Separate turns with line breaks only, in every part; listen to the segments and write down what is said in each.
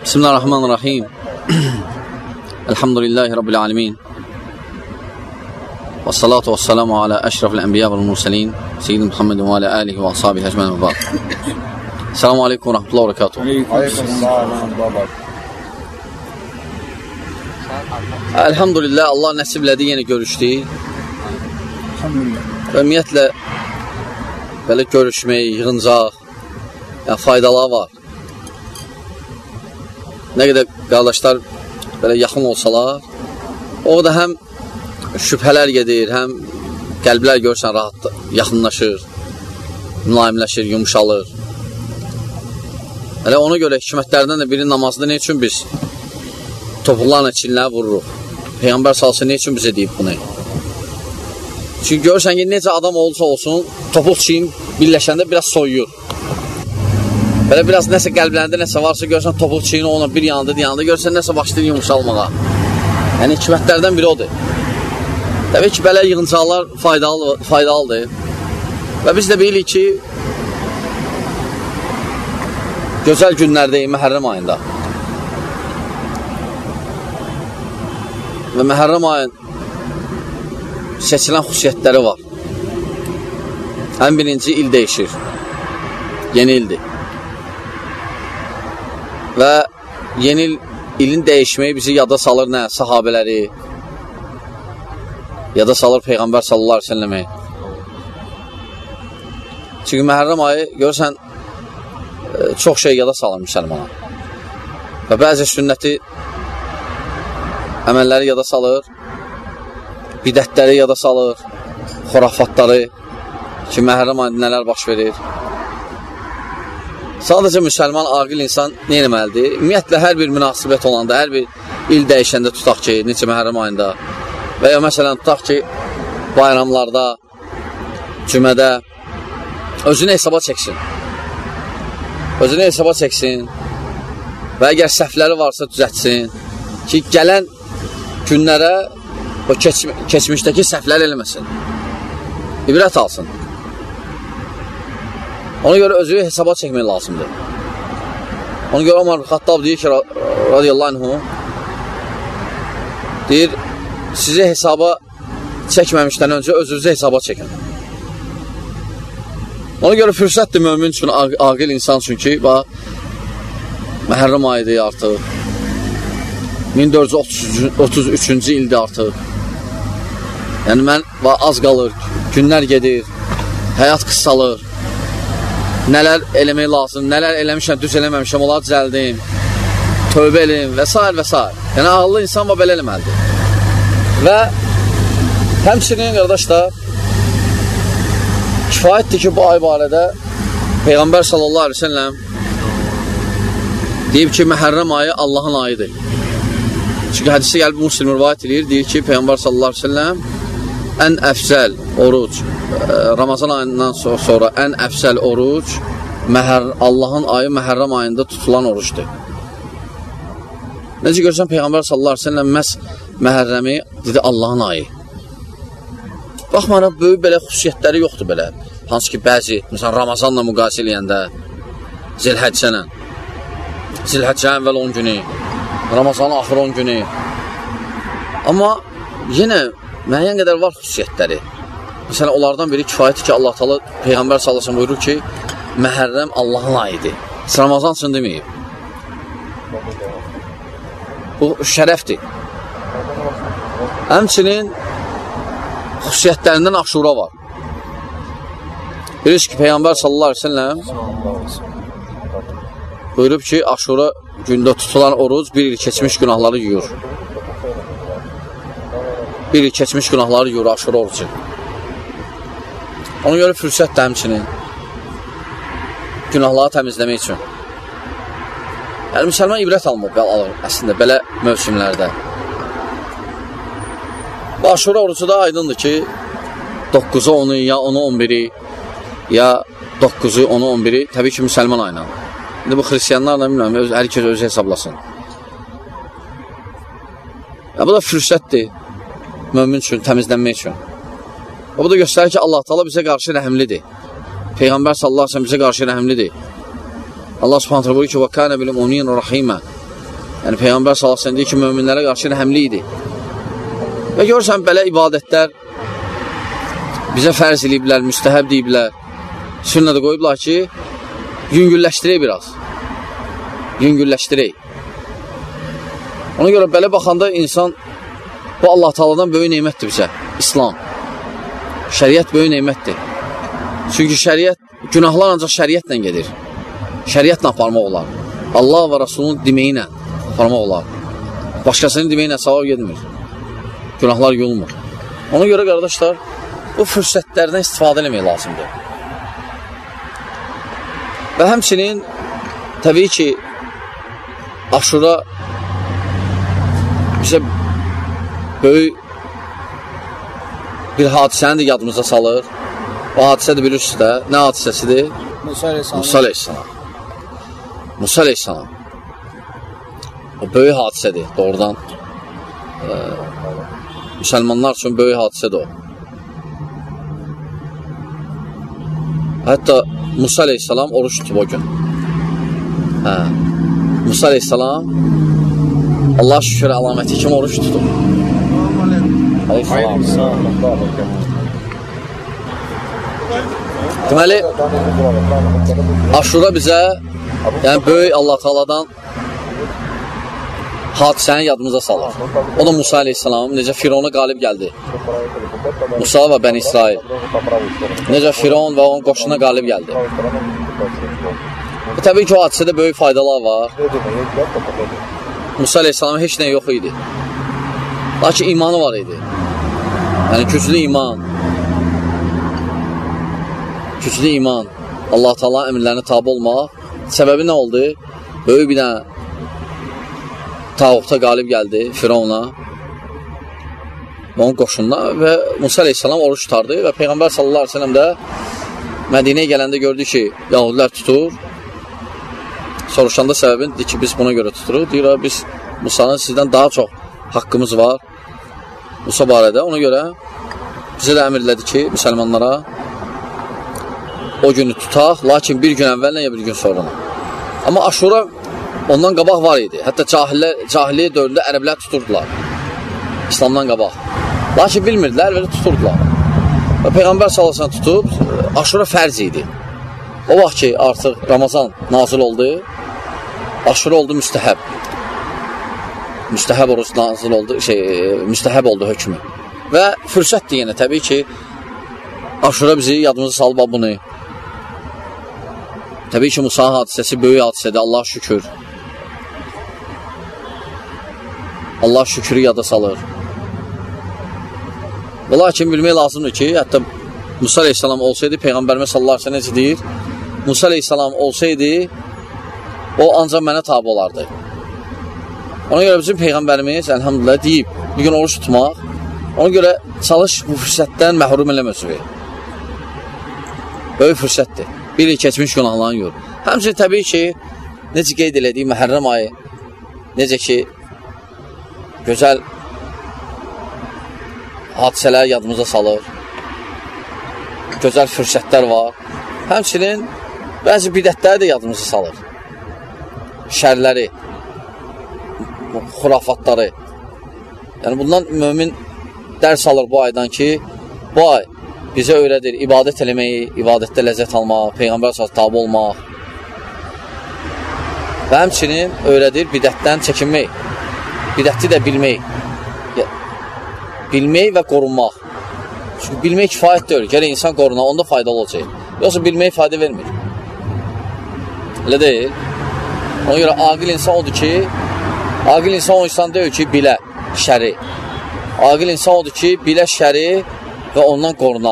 Bismillahirrahmanirrahim. Elhamdülillahi Rabbil alemin. Və salatu və salamu alə əşrafil ənbiya və mürsəlin Seyyidin Muhammedin və alə alihi və ashabihi əcməlin və ba'd. Selamun aleykum və rəhmətullahi və bərəkatuhu. Elhamdülillah, Allah nəsiblədi, yenə görüşdük. Və ümumiyyətlə belə görüşmək, yığıncaq, faydaları var. Nə qədər qardaşlar belə yaxın olsalar, o da həm şübhələr gedir, həm qəlblər görsən rahat yaxınlaşır, mülayimləşir, yumuşalır. Elə ona görə hikmətlərdən də biri namazda ne üçün biz topuqlarla çinləri vururuq? Peyğəmbər salsı ne üçün bizə deyib bunu? Çünki görürsən ki, necə adam olursa olsun, topuq çiyin birləşəndə biraz soyuyur. Belə biraz nəsə qəlblərində nəsə varsa görsən topuq çiyini ona bir yanında, görsən nəsə başlayır yumuşalmağa. Yəni hikmətlərdən biri odur. Təbii ki, belə yığıncaqlar faydalıdır. Və biz də bilirik ki, gözəl günlərdəyik Məhərrəm ayında. Və Məhərrəm ayın seçilən xüsusiyyətləri var. Ən birinci il dəyişir. Yeni ildir. Və yeni ilin dəyişməyi bizi yada salır nə? Sahabələri, yada salır Peyğəmbər sallallahu aleyhi ve selləmi. Çünki Məhərrəm ayı görürsən çox şey yada salır müsəlmana. Və bəzi sünnəti əməlləri yada salır, bidətləri yada salır, xurafatları ki, Məhərrəm ayında nələr baş verir. Sadəcə müsəlman, aqil insan nə eləməlidir? Ümumiyyətlə, hər bir münasibət olanda, hər bir il dəyişəndə tutaq ki, necə Məhərrəm ayında və ya məsələn tutaq ki, bayramlarda, cümədə özünü hesaba çəksin. Özünü hesaba çəksin və əgər səhvləri varsa düzətsin ki, gələn günlərə o keçmişdəki səhvlər eləməsin. İbrət alsın. Ona görə özünü hesaba çəkmək lazımdır. Ona görə Ömər Xattab deyir ki, radiyallahu anhu, deyir, sizi hesaba çəkməmişdən öncə özünüzü hesaba çəkin. Ona görə fürsətdir mömin üçün, aqil insan üçün ki, Məhərrəm ayıdır artıq, 1433-cü ildir artıq. Yəni, az qalır, günlər gedir, həyat qısalır. Nələr eləmək lazım, nələr eləmişəm, düz eləməmişəm, onları düzəldim, tövbə eləyim və s. və s. Yəni, ağıllı insan var, belə eləməlidir. Və həmçinin, qardaşlar, kifayətdir ki, bu ay barədə Peyğəmbər sallallahu aleyhi ve selləm deyib ki, Məhərrəm ayı Allahın ayıdır. Çünki hədisi gəlib Müslim rivayət edir, deyir ki, Peyğəmbər sallallahu aleyhi ve selləm ən əfzəl oruc, Ramazan ayından sonra ən əfzəl oruc Allahın ayı Məhərrəm ayında tutulan orucdur. Necə görsən, Peyğəmbər sallallahu aleyhi ve selləm məhz Məhərrəmi dedi Allahın ayı. Baxmayaraq, böyük belə xüsusiyyətləri yoxdur belə. Hansı ki, bəzi, məsələn, Ramazanla müqayisə eləyəndə, Zilhəccənə əvvəl 10 günü, Ramazanın axır 10 günü. Amma yenə müəyyən qədər var xüsusiyyətləri. Məsələn, onlardan biri kifayətdir ki, Allah Teala Peyğəmbər sallallahu aleyhi ve sellem buyurur ki, Məhərrəm Allahın ayıdır. Ramazan üçün deməyib. Bu şərəfdir. Həmçinin xüsusiyyətlərindən Aşura var. Bilirsiniz ki, Peyğəmbər sallallahu aleyhi ve sellem buyurub ki, Aşura gündə tutulan oruc bir il keçmiş günahları yuyur. Bir il keçmiş günahları yuyur Aşura orucu. Ona görə fürsətdir həmçinin günahları təmizləmək üçün. Yəni, müsəlman ibrət alır əslində belə mövsümlərdə. Aşura orucu da aydındır ki, 9-u 10-u, ya 10-u 11-i, ya 9-u 10-u 11-i təbii ki, müsəlman ayına. İndi bu xristiyanlarla bilməm, hər kəs özü hesablasın. Bu da fürsətdir mömin üçün, təmizlənmək üçün. Bu da göstərir ki, Allah Teala bizə qarşı rəhimlidir. Peyğəmbər sallallahu aleyhi ve sellem bizə qarşı rəhimlidir. Allah subhanətlə buyur ki, وَكَانَ بِالْمُؤْمِنِينَ رَحِيمًا Yəni Peyğəmbər sallallahu əleyhi və səlləm deyir ki, möminlərə qarşı rəhəmli idi. Və görürsən, belə ibadətlər bizə fərz ediblər, müstəhəb deyiblər, sünnədə qoyublar ki, yüngülləşdirək biraz. Yüngülləşdirək. Ona görə belə baxanda insan, bu Allah Taala'dan böyük nemətdir bizə, İslam. Şəriət böyük nemətdir. Çünki şəriət, günahlar ancaq şəriətlə gedir. Şəriətlə aparmaq olar. Allah və Rasulun deməyi ilə aparmaq olar. Başqasının deməyi ilə savab gedmir. Günahlar yolmur. Ona görə, qardaşlar, bu fürsətlərdən istifadə eləmək lazımdır. Və həmçinin, təbii ki, Aşura bizə böyük bir hadisəni də yadımıza salır. O hadisə də bilirsiniz də, nə hadisəsidir? Musa əleyhissalam. Musa əleyhissalam. O böyük hadisədir, doğrudan. Müsəlmanlar üçün böyük hadisədir o. Hətta Musa əleyhissalam oruç tutub o gün. Musa əleyhissalam Allah şükür əlaməti kimi oruç tutub. Deməli, Aşura bizə, yəni böyük Allah Taala'dan hadisəni yadımıza salır. O da Musa əleyhissalam, necə Firavuna qalib gəldi. Musa və Bəni İsrail. Necə Firavun və onun qoşuna qalib gəldi. Təbii ki, o hadisədə böyük faydalar var. Musa əleyhissalamın heç nə yox idi. Lakin imanı var idi. Yəni, güclü iman. Güclü iman. Allah Taala əmrlərinə tabi olmaq. Səbəbi nə oldu? Böyük bir dənə tağuta qalib gəldi Firavuna və onun qoşununa və Musa əleyhissalam oruç tutardı və Peyğəmbər sallallahu əleyhi və səlləm də Mədinəyə gələndə gördü ki, yahudilər tutur. Soruşanda səbəbini deyir ki, biz buna görə tuturuq. Deyir, biz Musa'nın sizdən daha çox haqqımız var Musa barədə. Ona görə bizə də əmrlədi ki, müsəlmanlara o günü tutaq, lakin bir gün əvvəllə ya bir gün sonra. Amma Aşura ondan qabaq var idi. Hətta cahiliyyə dövründə ərəblər tuturdular. İslamdan qabaq. Lakin bilmirdilər, belə tuturdular. Və Peyğəmbər sallallahu əleyhi və səlləm tutub, Aşura fərz idi. O vaxt ki, artıq Ramazan nazil oldu, Aşura oldu müstəhəb. Müstəhəb oruç nazil oldu, müstəhəb oldu hökmü. Və fürsətdir yenə, təbii ki, Aşura bizi yadımızı salıb bunu. Təbii ki, Musa hadisəsi böyük hadisədir, Allah şükür. Allah şükrü yada salır. Və lakin bilmək lazımdır ki, hətta Musa əleyhissalam olsaydı, Peyğəmbərimiz sallallahu əleyhi və səlləm necə deyir? Musa əleyhissalam olsaydı, o ancaq mənə tabi olardı. Ona görə bizim Peyğəmbərimiz, əlhamdülillah, deyib, bir gün oruç tutmaq, ona görə çalış bu fürsətdən məhrum eləmə özünü. Böyük fürsətdir. Bir il keçmiş günahlarını gör. Həmçinin təbii ki, necə qeyd elədiyi Məhərrəm ayı, necə ki, gözəl hadisələr yadımıza salır, gözəl fürsətlər var. Həmçinin bəzi bidətləri də yadımıza salır. Şərləri, xurafatları. Yəni, bundan mömin dərs alır bu aydan ki, bu ay bizə öyrədir ibadət eləməyi, ibadətdə ləzzət almaq, Peyğəmbər sallallahu tabi olmaq və həmçinin öyrədir bidətdən çəkinmək, bidəti də bilmək, bilmək və qorunmaq. Çünki bilmək kifayət deyil, gərək insan qoruna, onda faydalı olacaq. Yoxsa bilmək fayda vermir. Elə deyil. Ona görə aqil insan odur ki, aqil insan o insan deyil ki, bilə şəri. Aqil insan odur ki, bilə şəri və ondan qoruna.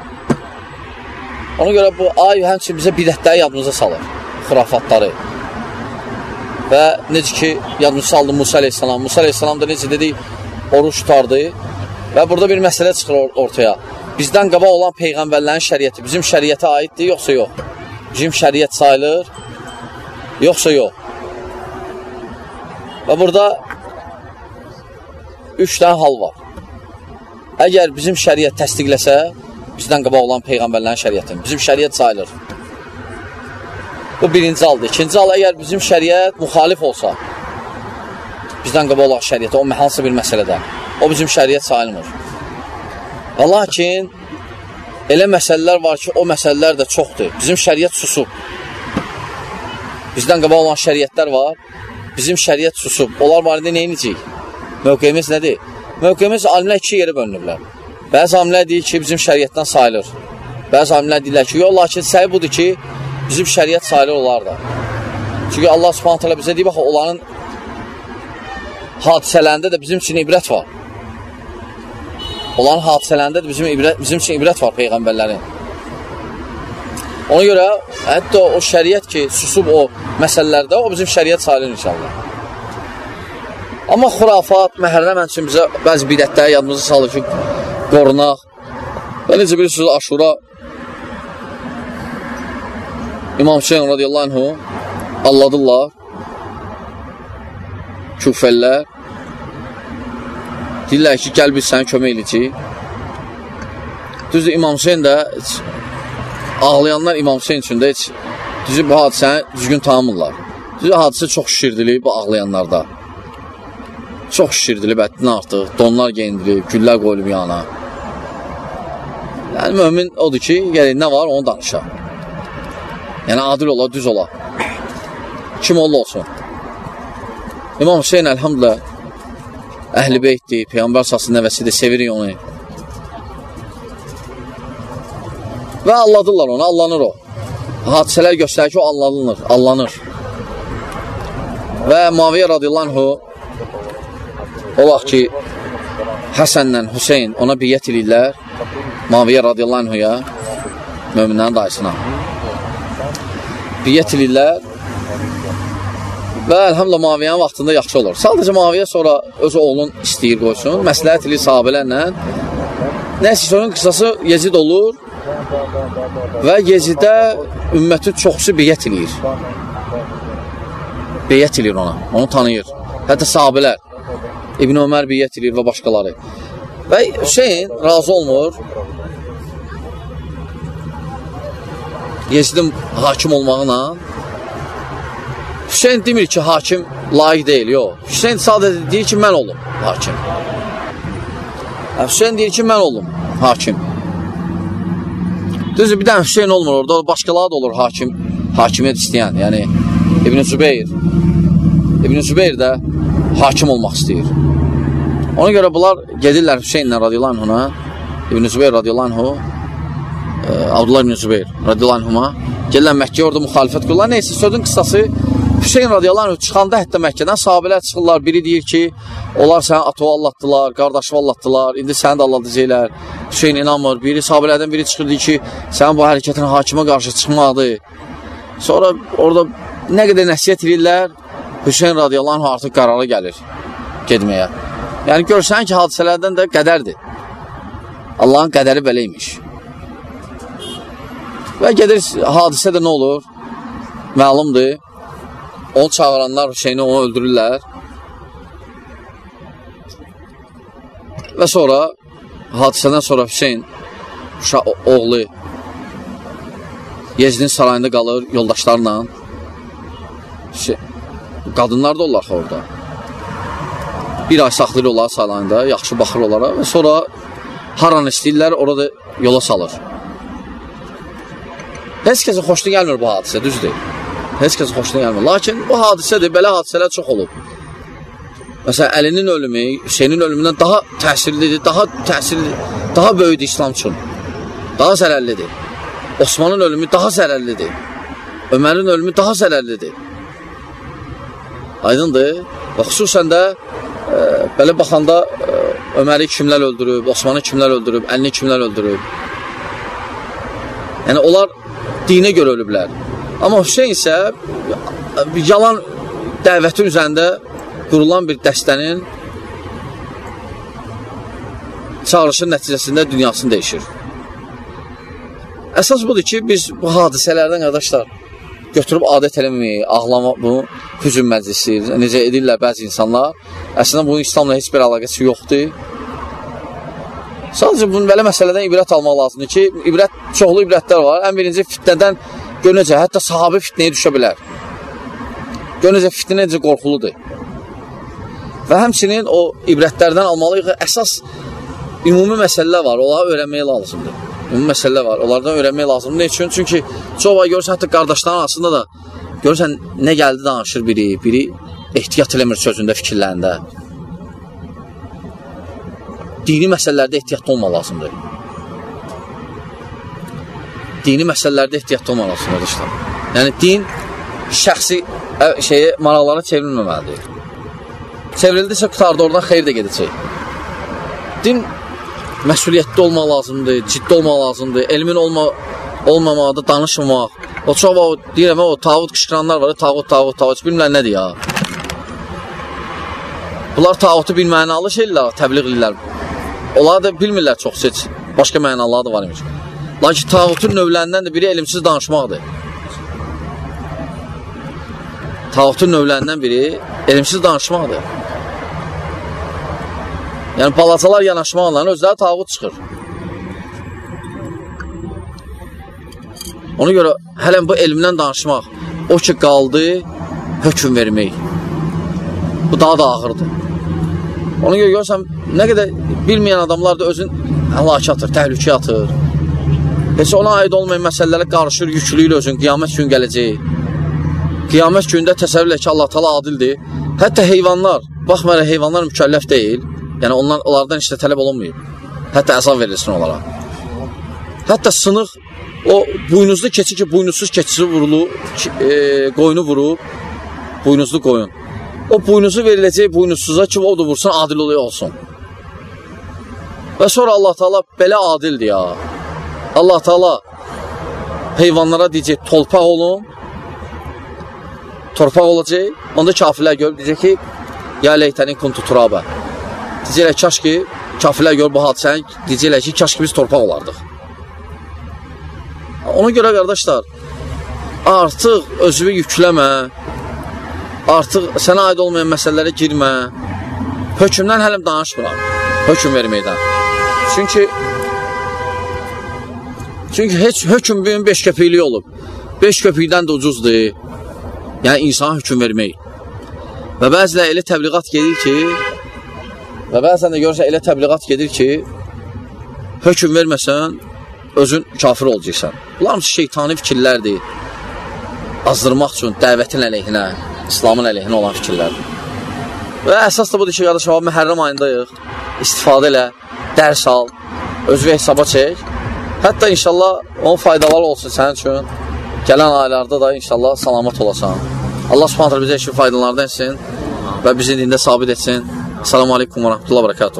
Ona görə bu ay həmçinin bizə bidətləri yadımıza salır, xurafatları. Və necə ki, yadımıza saldı Musa əleyhissalam. Musa əleyhissalam da necə dedik, oruç tutardı və burada bir məsələ çıxır ortaya. Bizdən qabaq olan Peyğəmbərlərin şəriəti bizim şəriətə aiddir, yoxsa yox? Bizim şəriət sayılır, yoxsa yox? Və burada 3 dənə hal var. Əgər bizim şəriət təsdiqləsə, bizdən qabaq olan Peyğəmbərlərin şəriətin, bizim şəriət sayılır. Bu birinci haldır. İkinci hal, əgər bizim şəriət müxalif olsa, bizdən qabaq olan şəriyyətə, o hansı bir məsələdə. O bizim şəriyyət sayılmır. Və lakin, elə məsələlər var ki, o məsələlər də çoxdur. Bizim şəriyyət susub. Bizdən qabaq olan şəriyyətlər var, bizim şəriyyət susub. Onlar barədə nə edəcəyik? Mövqeyimiz nədir? Mövqeyimiz alimlər iki yerə bölünüblər. Bəzi alimlər deyir ki, bizim şəriyyətdən sayılır. Bəzi alimlər deyirlər ki, yox, lakin səhi budur ki, bizim şəriyyət sayılır onlar da. Çünki Allah Subhanahu taala bizə deyir, baxın, onların hadisələrində də bizim üçün ibrət var. Onların hadisələrində də bizim üçün ibrət var Peyğəmbərlərin. Ona görə, hətta o şəriyyət ki, susub o məsələlərdə, o bizim şəriyyət sayılır inşallah. Amma xurafat, məhərrəm üçün bizə bəzi bidətləri yadımızı salır ki, qorunaq. Və necə bilirsiniz, Aşura İmam Hüseyin radiyallahu anhu alladırlar. Küfəllər. Deyirlər ki, gəl biz səni kömək eləyəcəyik. Düzdür, İmam Hüseyin də ağlayanlar İmam Hüseyin üçün də heç düzdür, bu hadisəni düzgün tanımırlar. Düzdür, hadisə çox şişirdilib bu ağlayanlarda. Çox şişirdilib, ətdən artıq, donlar geyindirilib, güllər qoyulub yana. Yəni, mömin odur ki, gələk nə var, onu danışa. Yəni, adil ola, düz ola. Kim oldu olsun. İmam Hüseyin, əlhamdülə, əhl-i beytdir, Peyğəmbər sallallahu nəvəsidir, sevirik onu. Və alladırlar onu, allanır o. Hadisələr göstərir ki, o allanır. Və Muaviyyə radiyallahu anhu o vaxt ki, Həsənlə Hüseyin ona biyyət edirlər, Muaviyyə radiyallahu anhuya, möminlərin dayısına. Biyyət edirlər və əlhamdülillah Muaviyyənin vaxtında yaxşı olur. Sadəcə Muaviyyə sonra öz oğlun istəyir qoysun, məsləhət edir sahabələrlə. Nəysə, sonun qısası Yezid olur və Yezidə ümmətin çoxusu biyyət edir. Biyyət edir ona, onu tanıyır. Hətta sahabələr, İbn Ömər biyyət edir və başqaları. Və Hüseyin razı olmur Yezidin hakim olmağına. Hüseyin demir ki, hakim layiq deyil, yox. Hüseyin sadəcə deyir ki, mən olum hakim. Hüseyin deyir ki, mən olum hakim. Düzdür, bir dənə Hüseyin olmur orada, başqaları da olur hakimiyyət istəyən. Yəni, İbn Zübeyir də hakim olmaq istəyir. Ona görə bunlar gedirlər Hüseyinlə radiyallahu anhuna, İbn Zübeyir radiyallahu anhu, Abdullah ibn Zübeyir radiyallahu anhuma, gelirlər Məkkəyə orada müxalifət qururlar. Neysə, sözün qısası, Hüseyin radiyallahu anhu çıxanda hətta Məkkədən sahabələr çıxırlar. Biri deyir ki, onlar səni atovu allatdılar, qardaşı allatdılar, indi səni də allatacaqlar. Hüseyin inanmır. Sahabələrdən biri çıxır, deyir ki, sənin bu hərəkətin hakimə qarşı çıxmalıdır. Sonra orada nə qədər nəsiyyət edirlər, Hüseyin radiyallahu anhu artıq qərara gəlir gedməyə. Yəni, görsən ki, hadisələrdən də qədərdir. Allahın qədəri beləymiş. Və gedir, hadisə də nə olur? Məlumdur. Onu çağıranlar Hüseyni onu öldürürlər. Və sonra, hadisədən sonra Hüseyin oğlu Yezidin sarayında qalır yoldaşlarla. Qadınlar da olar orada. Bir ay saxlayır olar sarayında, yaxşı baxır onlara və sonra haran istəyirlər, orada yola salır. Heç kəsə xoşuna gəlmir bu hadisə, düzdür. Heç kəsə xoşuna gəlmir. Lakin bu hadisədir, belə hadisələr çox olub. Məsələn, Əlinin ölümü, Hüseynin ölümündən daha təsirlidir, daha böyüdür İslam üçün. Daha zərərlidir. Osmanın ölümü daha zərərlidir. Ömərin ölümü daha zərərlidir. Aydındır. Və xüsusən də belə baxanda Öməri kimlər öldürüb, Osmanı kimlər öldürüb, Əlini kimlər öldürüb. Yəni, onlar dinə görə ölüblər. Amma Hüseyin isə yalan dəvətin üzərində qurulan bir dəstənin çağırışın nəticəsində dünyasını dəyişir. Əsas budur ki, biz bu hadisələrdən, qardaşlar, götürüb adət eləməyi, ağlama, bu hüzün məclisi, necə edirlər bəzi insanlar. Əslində, bunun İslamla heç bir əlaqəsi yoxdur. Sadəcə, bunun belə məsələdən ibrət almaq lazımdır ki, çoxlu ibrətlər var. Ən birinci fitnədən gör necə, hətta sahabi fitnəyə düşə bilər. Gör necə, fitnə necə qorxuludur. Və həmçinin o ibrətlərdən almalıyıq. Əsas ümumi məsələlər var, onları öyrənmək lazımdır. Ümumi məsələlər var, onlardan öyrənmək lazımdır. Ne üçün? Çünki çox var, görürsən, hətta qardaşların arasında da görürsən, nə gəldi danışır biri ehtiyat eləmir sözündə, fikirlərində. Dini məsələlərdə ehtiyatlı olmaq lazımdır. Dini məsələlərdə ehtiyatlı olmaq lazımdır, işte. Yəni, din şəxsi maraqlara çevrilməməlidir. Çevrildisə, qutarda oradan xeyir də gedəcək. Din məsuliyyətli olmaq lazımdır, ciddi olmaq lazımdır, elmin olmamaqda danışmamaq. O çox var, deyirəm, o tağut qışqıranlar var, tağut, bilmirlər nədir ya. Bunlar tağutu bir mənalı şeylər, təbliğ edirlər. Onlar da bilmirlər çox seç, başqa mənaları da var imiş. Lakin tağutun növlərindən də biri elmsiz danışmaqdır. Tağutun növlərindən biri elmsiz danışmaqdır. Yəni, balacalar yanaşmaqla özləri tağut çıxır. Ona görə hələn bu elmdən danışmaq, o ki qaldı, hökm vermək. Bu daha da ağırdır. Ona görə görürsən, nə qədər bilməyən adamlar da özün həlakə atır, təhlükə atır. Heç ona aid olmayan məsələlərə qarışır, yüklüyülə özün, qiyamət gün gələcək. Qiyamət gündə təsəvvürlə ki, Allah Taala adildir. Hətta heyvanlar, baxmayaraq heyvanlar mükəlləf deyil. Yəni, onlardan işte tələb olunmayıb. Hətta əzab verilsin onlara. Hətta sınıq, o buynuzlu keçi ki, buynuzsuz keçisi qoyunu vurub, buynuzlu qoyun. O buynuzu veriləcək buynuzsuza ki, o da vursun, adil olsun. Və sonra Allah Taala belə adildir ya. Allah Taala heyvanlara deyəcək, torpaq olun, torpaq olacaq. Onda kafirlər görüb deyəcək ki, ya leytənin kuntu turabə. Deyəcəklər, kaş ki, kafirlər görüb bu hadisəni, deyəcəklər ki, kaş ki, biz torpaq olardıq. Ona görə, qardaşlar, artıq özünü yükləmə, artıq sənə aid olmayan məsələlərə girmə, hökmdən hələm danışmıram, hökm verməkdən. Çünki heç hökm bugün 5 köpüklik olub. 5 köpükdən də ucuzdur. Yəni, insana hökm vermək. Və bəzilə elə təbliğat gedir ki, və bəzən də görürsən, elə təbliğat gedir ki, hökm verməsən, özün kafir olacaqsan. Bunlar hamısı şeytani fikirlərdir. Azdırmaq üçün, dəvətin əleyhinə, İslamın əleyhinə olan fikirlərdir. Və əsas da budur ki, qardaş, məhərrəm ayındayıq. İstifadə elə, dərs al, özü hesaba çək. Hətta inşallah onun faydaları olsun sənin üçün. Gələn aylarda da inşallah salamat olasan. Allah subhanətlə bizə işin faydalardan etsin və bizi dində sabit etsin. Selamun aleyküm və rəhmətullah və bərəkatuhu.